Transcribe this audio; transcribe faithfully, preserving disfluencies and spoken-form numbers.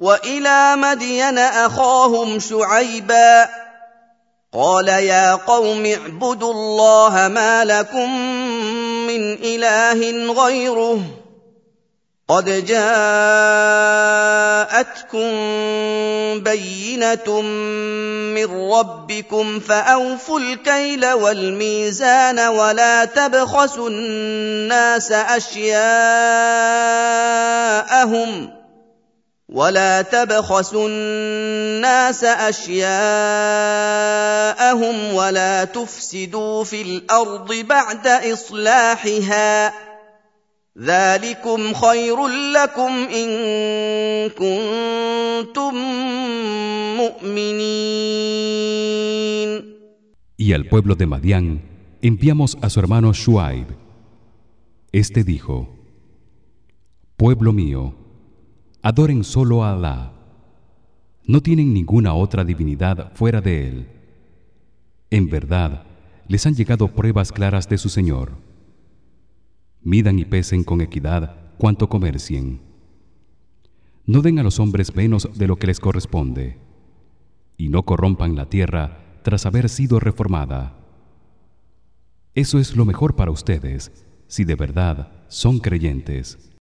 وإلى مدين أخاهم شعيبا قال يا قوم اعبدوا الله ما لكم من إله غيره قد جاءتكم بينة من ربكم فأوفوا الكيل والميزان ولا تبخسوا الناس أشياءهم ولا تبخسوا الناس أشياءهم ولا تفسدوا في الأرض بعد إصلاحها ذلكم خير لكم إن كنتم مؤمنين. Y al pueblo de Madián enviamos a su hermano Shuaib. Este dijo: Pueblo mío, adoren solo a Alá. No tienen ninguna otra divinidad fuera de él. En verdad, les han llegado pruebas claras de su Señor. Midan y pesen con equidad cuanto comercien. No den a los hombres menos de lo que les corresponde, y no corrompan la tierra tras haber sido reformada. Eso es lo mejor para ustedes, si de verdad son creyentes.